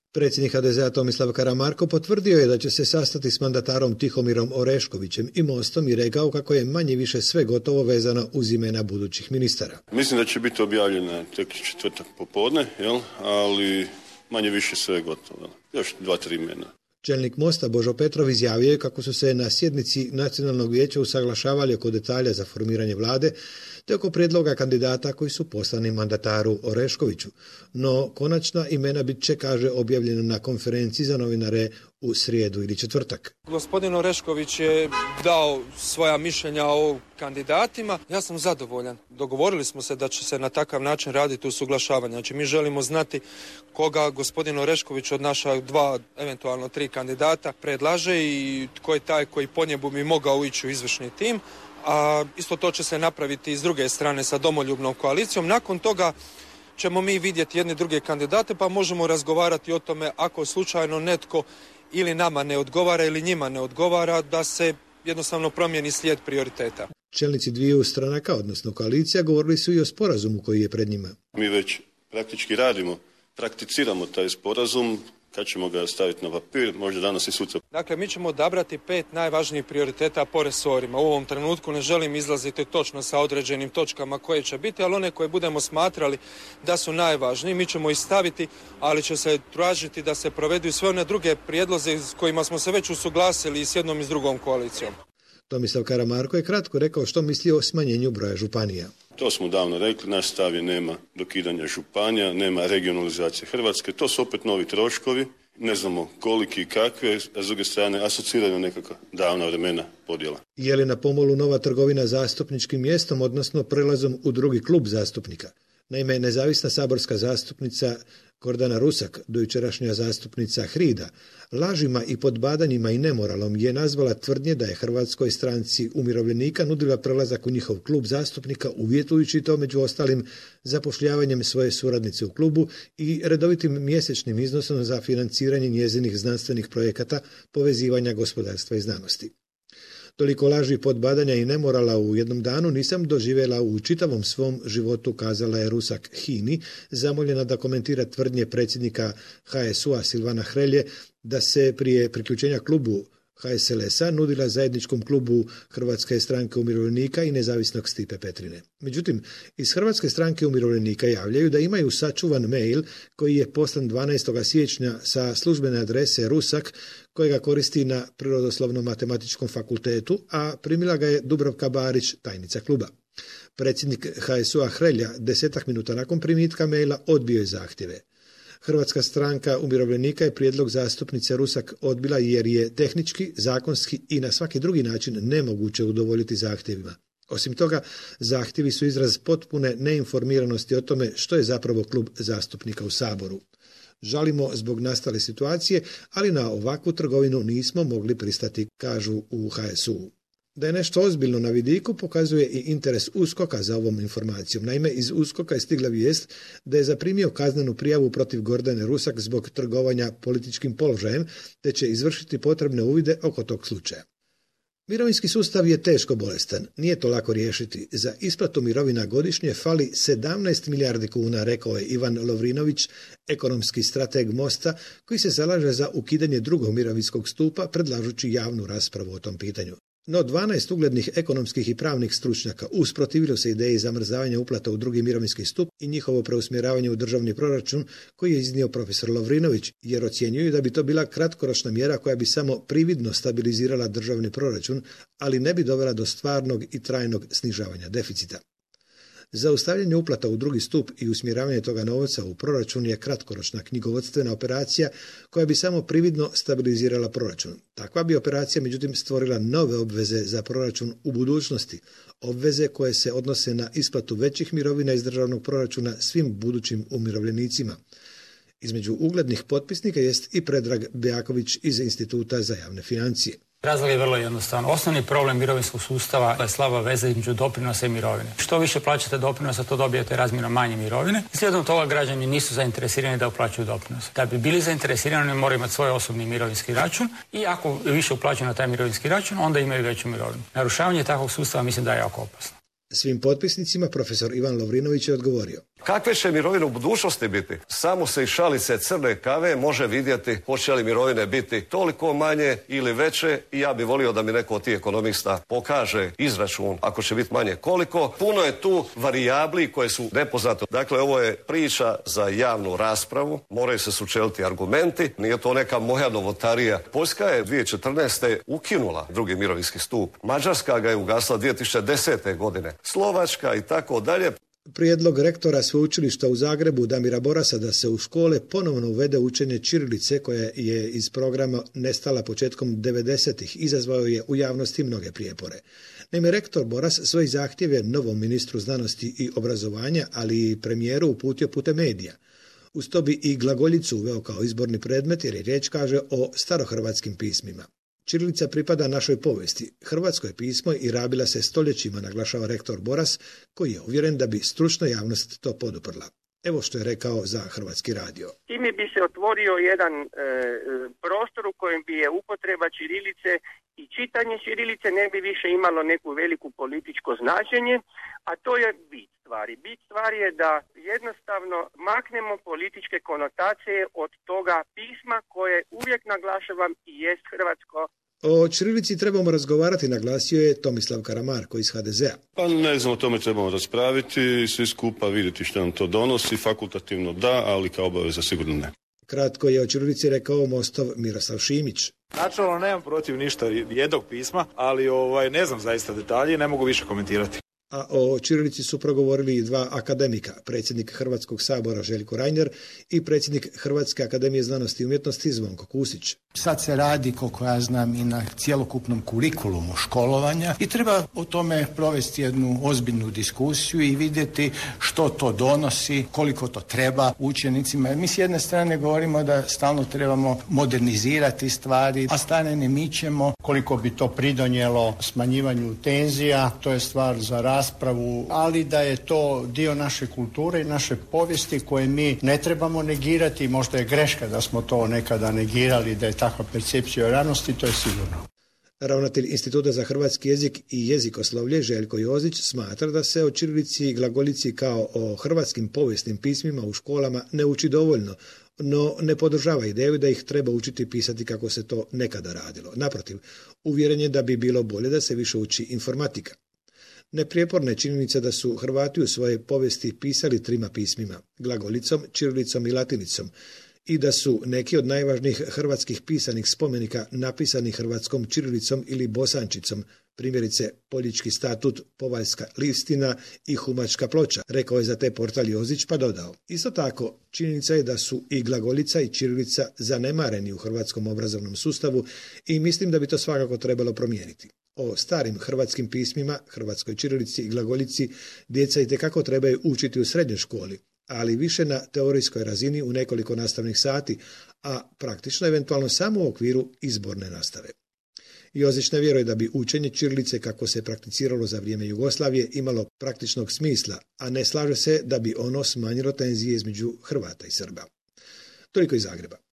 Predsjednik HDZ-a Tomislav Karamarko potvrdio je da će se sastati s mandatarom Tihomirom Oreškovićem i Mostom i rekao kako je manje više sve gotovo vezano uz imena budućih ministara. Mislim da će biti objavljena tek četvrtak popodne, ali manje više sve je gotovo. Još 2-3 imena. Čelnik Mosta Božo Petrov izjavio je kako su se na sjednici Nacionalnog vijeća usaglašavali oko detalja za formiranje vlade te oko prijedloga kandidata koji su poslani mandataru Oreškoviću. No, konačna imena bit će, kaže, objavljena na konferenciji za novinare u srijedu ili četvrtak. Gospodin Orešković je dao svoja mišljenja o kandidatima. Ja sam zadovoljan. Dogovorili smo se da će se na takav način raditi usuglašavanje. Znači, mi želimo znati koga gospodin Orešković od naša 2, eventualno 3 kandidata predlaže i tko je taj koji po njemu bi mogao ići u izvršni tim. A isto to će se napraviti i s druge strane sa domoljubnom koalicijom. Nakon toga ćemo mi vidjeti jedne druge kandidate pa možemo razgovarati o tome ako slučajno netko ili nama ne odgovara ili njima ne odgovara da se jednostavno promijeni slijed prioriteta. Čelnici dviju stranaka, odnosno koalicija, govorili su i o sporazumu koji je pred njima. Mi već praktički prakticiramo taj sporazum. Kad ćemo ga staviti na papir, možda danas i sutra. Dakle, mi ćemo odabrati 5 najvažnijih prioriteta po resorima. U ovom trenutku ne želim izlaziti točno sa određenim točkama koje će biti, ali one koje budemo smatrali da su najvažniji, mi ćemo ih staviti, ali će se tražiti da se provedu i sve one druge prijedloze s kojima smo se već usuglasili i s jednom i s drugom koalicijom. Tomislav Karamarko je kratko rekao što misli o smanjenju broja županija. To smo davno rekli, naš stav je nema dokidanja županija, nema regionalizacije Hrvatske, to su opet novi troškovi, ne znamo koliki i kakve, a s druge strane asociraju na nekakva davna vremena podjela. Je li na pomolu nova trgovina zastupničkim mjestom, odnosno prelazom u drugi klub zastupnika? Naime, nezavisna saborska zastupnica Gordana Rusak, dojučerašnja zastupnica HRID-a, lažima i podbadanjima i nemoralom je nazvala tvrdnje da je Hrvatskoj stranci umirovljenika nudila prelazak u njihov klub zastupnika, uvjetujući to među ostalim zapošljavanjem svoje suradnice u klubu i redovitim mjesečnim iznosom za financiranje njezinih znanstvenih projekata povezivanja gospodarstva i znanosti. Toliko laži, podbadanja i nemorala u jednom danu nisam doživjela u čitavom svom životu, kazala je Rusak HINA-i, zamoljena da komentira tvrdnje predsjednika HSU-a Silvana Hrelje da se prije priključenja klubu HSLS-a nudila zajedničkom klubu Hrvatske stranke umirovljenika i nezavisnog Stipe Petrine. Međutim, iz Hrvatske stranke umirovljenika javljaju da imaju sačuvan mail koji je poslan 12. siječnja sa službene adrese Rusak, kojega koristi na Prirodoslovno-matematičkom fakultetu, a primila ga je Dubravka Barić, tajnica kluba. Predsjednik HSU-a Hrelja 10 minuta nakon primitka maila odbio je zahtjeve. Hrvatska stranka umirovljenika je prijedlog zastupnice Rusak odbila jer je tehnički, zakonski i na svaki drugi način nemoguće udovoljiti zahtjevima. Osim toga, zahtjevi su izraz potpune neinformiranosti o tome što je zapravo klub zastupnika u Saboru. Žalimo zbog nastale situacije, ali na ovakvu trgovinu nismo mogli pristati, kažu u HSU. Da je nešto ozbiljno na vidiku pokazuje i interes USKOK-a za ovom informacijom. Naime, iz USKOK-a je stigla vijest da je zaprimio kaznenu prijavu protiv Gordane Rusak zbog trgovanja političkim položajem, te će izvršiti potrebne uvide oko tog slučaja. Mirovinski sustav je teško bolestan, nije to lako riješiti. Za isplatu mirovina godišnje fali 17 milijardi kuna, rekao je Ivan Lovrinović, ekonomski strateg Mosta, koji se zalaže za ukidanje drugog mirovinskog stupa, predlažući javnu raspravu o tom pitanju. No 12 uglednih ekonomskih i pravnih stručnjaka usprotivilo se ideji zamrzavanja uplata u drugi mirovinski stup i njihovo preusmjeravanje u državni proračun koji je iznio profesor Lovrinović, jer ocjenjuju da bi to bila kratkoročna mjera koja bi samo prividno stabilizirala državni proračun, ali ne bi dovela do stvarnog i trajnog snižavanja deficita. Zaustavljanje uplata u drugi stup i usmjeravanje toga novca u proračun je kratkoročna knjigovodstvena operacija koja bi samo prividno stabilizirala proračun. Takva bi operacija međutim stvorila nove obveze za proračun u budućnosti, obveze koje se odnose na isplatu većih mirovina iz državnog proračuna svim budućim umirovljenicima. Između uglednih potpisnika jest i Predrag Bejaković iz Instituta za javne financije. Razlog je vrlo jednostavan. Osnovni problem mirovinskog sustava je slaba veza između doprinosa i mirovine. Što više plaćate doprinosa, to dobijate razmjerno manje mirovine. Slijedom toga građani nisu zainteresirani da uplaćuju doprinose. Da bi bili zainteresirani, moraju imati svoj osobni mirovinski račun i ako više uplaćuju na taj mirovinski račun, onda imaju veću mirovinu. Narušavanje takvog sustava mislim da je jako opasno. Svim potpisnicima profesor Ivan Lovrinović je odgovorio. Kakve će mirovine u budućnosti biti? Samo se iz šalice crne kave može vidjeti hoće li mirovine biti toliko manje ili veće i ja bih volio da mi neko od tih ekonomista pokaže izračun ako će biti manje koliko. Puno je tu varijabli koje su nepoznate. Dakle, ovo je priča za javnu raspravu, moraju se sučeliti argumenti, nije to neka moja novotarija. Poljska je 2014. ukinula drugi mirovinski stup. Mađarska ga je ugasla 2010. godine. Slovačka i tako dalje. Prijedlog rektora sveučilišta u Zagrebu Damira Borasa da se u škole ponovno uvede učenje ćirilice koja je iz programa nestala početkom 90-ih izazvao je u javnosti mnoge prijepore. Naime, rektor Boras svoj zahtjev je novom ministru znanosti i obrazovanja, ali i premijeru uputio putem medija. Uz to bi i glagoljicu uveo kao izborni predmet jer je riječ, kaže, o starohrvatskim pismima. Ćirilica pripada našoj povijesti. Hrvatsko je pismo i rabila se stoljećima, naglašava rektor Boras, koji je uvjeren da bi stručna javnost to poduprla. Evo što je rekao za Hrvatski radio. Time bi se otvorio jedan prostor u kojem bi je upotreba ćirilice i čitanje ćirilice ne bi više imalo neku veliku političko značenje, a to je bit stvari. Bit stvari je da jednostavno maknemo političke konotacije od toga pisma koje uvijek naglašavam i jest hrvatsko. O ćirilici trebamo razgovarati, naglasio je Tomislav Karamarko iz HDZ-a. Pa ne znam, o tome trebamo raspraviti, svi skupa vidjeti što nam to donosi, fakultativno da, ali kao obaveza sigurno ne. Kratko je o ćirilici rekao Mostov Miroslav Šimić. Načelno nemam protiv ništa jednog pisma, ali ne znam zaista detalje i ne mogu više komentirati. A o ćirilici su progovorili i dva akademika, predsjednik Hrvatskog sabora Željko Reiner i predsjednik Hrvatske akademije znanosti i umjetnosti Zvonko Kusić. Sad se radi, koliko ja znam, i na cjelokupnom kurikulumu školovanja i treba o tome provesti jednu ozbiljnu diskusiju i vidjeti što to donosi, koliko to treba učenicima. Mi s jedne strane govorimo da stalno trebamo modernizirati stvari, a strane ne mičemo. Koliko bi to pridonijelo smanjivanju tenzija, to je stvar za raspravu, ali da je to dio naše kulture i naše povijesti koje mi ne trebamo negirati. Možda je greška da smo to nekada negirali, da je takva percepcija o ranosti, to je sigurno. Ravnatelj Instituta za hrvatski jezik i jezikoslovlje Željko Jozić smatra da se o ćirilici i glagoljici kao o hrvatskim povijesnim pismima u školama ne uči dovoljno, no ne podržava ideju da ih treba učiti pisati kako se to nekada radilo. Naprotiv, uvjeren je da bi bilo bolje da se više uči informatika. Neprijeporna je činjenica da su Hrvati u svojoj povijesti pisali trima pismima, glagolicom, ćirilicom i latinicom, i da su neki od najvažnijih hrvatskih pisanih spomenika napisani hrvatskom ćirilicom ili bosančicom, primjerice Poljički statut, Povaljska listina i Humačka ploča, rekao je za te portal Jozić, pa dodao. Isto tako, činjenica je da su i glagoljica i ćirilica zanemareni u hrvatskom obrazovnom sustavu i mislim da bi to svakako trebalo promijeniti. O starim hrvatskim pismima, hrvatskoj ćirilici i glagoljici djeca itekako trebaju učiti u srednjoj školi, ali više na teorijskoj razini u nekoliko nastavnih sati, a praktično eventualno samo u okviru izborne nastave. Jozić ne vjeruje da bi učenje ćirilice kako se prakticiralo za vrijeme Jugoslavije imalo praktičnog smisla, a ne slaže se da bi ono smanjilo tenzije između Hrvata i Srba. Toliko iz Zagreba.